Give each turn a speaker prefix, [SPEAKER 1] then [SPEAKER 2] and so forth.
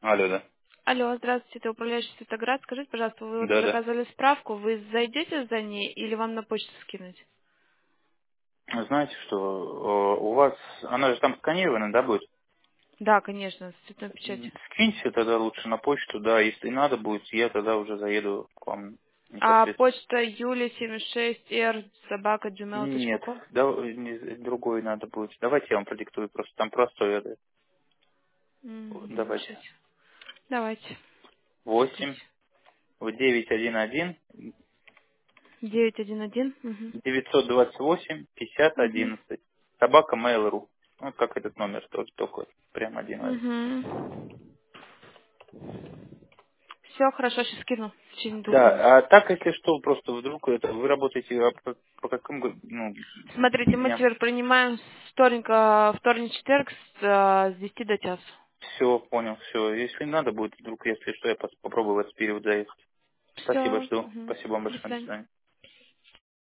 [SPEAKER 1] Алло, да.
[SPEAKER 2] Алло, здравствуйте, это управляющий Светоград. Скажите, пожалуйста, вы вот
[SPEAKER 1] Да, да.
[SPEAKER 2] заказывали справку, вы зайдете за ней или вам на почту скинуть?
[SPEAKER 1] Знаете, что у вас, она же там сканирована, да, будет?
[SPEAKER 2] Да, конечно, с цветной печатью.
[SPEAKER 1] Скиньте тогда лучше на почту, да, если надо будет, я тогда уже заеду к вам
[SPEAKER 2] А
[SPEAKER 1] непосредственно.
[SPEAKER 2] почта Юля76R собака
[SPEAKER 1] Нет,
[SPEAKER 2] gmail.com?
[SPEAKER 1] да, другой надо будет. Давайте я вам продиктую, просто там простой адрес. Давайте.
[SPEAKER 2] Сейчас. Давайте.
[SPEAKER 1] 8,
[SPEAKER 2] Диктуйте.
[SPEAKER 1] 911,
[SPEAKER 2] 911. Угу.
[SPEAKER 1] 928, 50,
[SPEAKER 2] Угу.
[SPEAKER 1] 11. Собака Mail.ru. Ну, как этот номер тоже, только прям один в один.
[SPEAKER 2] Угу. Все, хорошо, сейчас скину в течение 2 минут.
[SPEAKER 1] Да, а так, если что, просто вдруг это вы работаете по каким
[SPEAKER 2] Смотрите, мы
[SPEAKER 1] дням?
[SPEAKER 2] теперь принимаем с вторника, вторник, четверг с 10 до часу.
[SPEAKER 1] Все, понял, все. Если надо будет, вдруг, если что, я попробую в этот период заехать. Спасибо,
[SPEAKER 2] Все.
[SPEAKER 1] жду. Спасибо вам
[SPEAKER 2] До
[SPEAKER 1] большое. До
[SPEAKER 2] свидания.
[SPEAKER 1] свидания.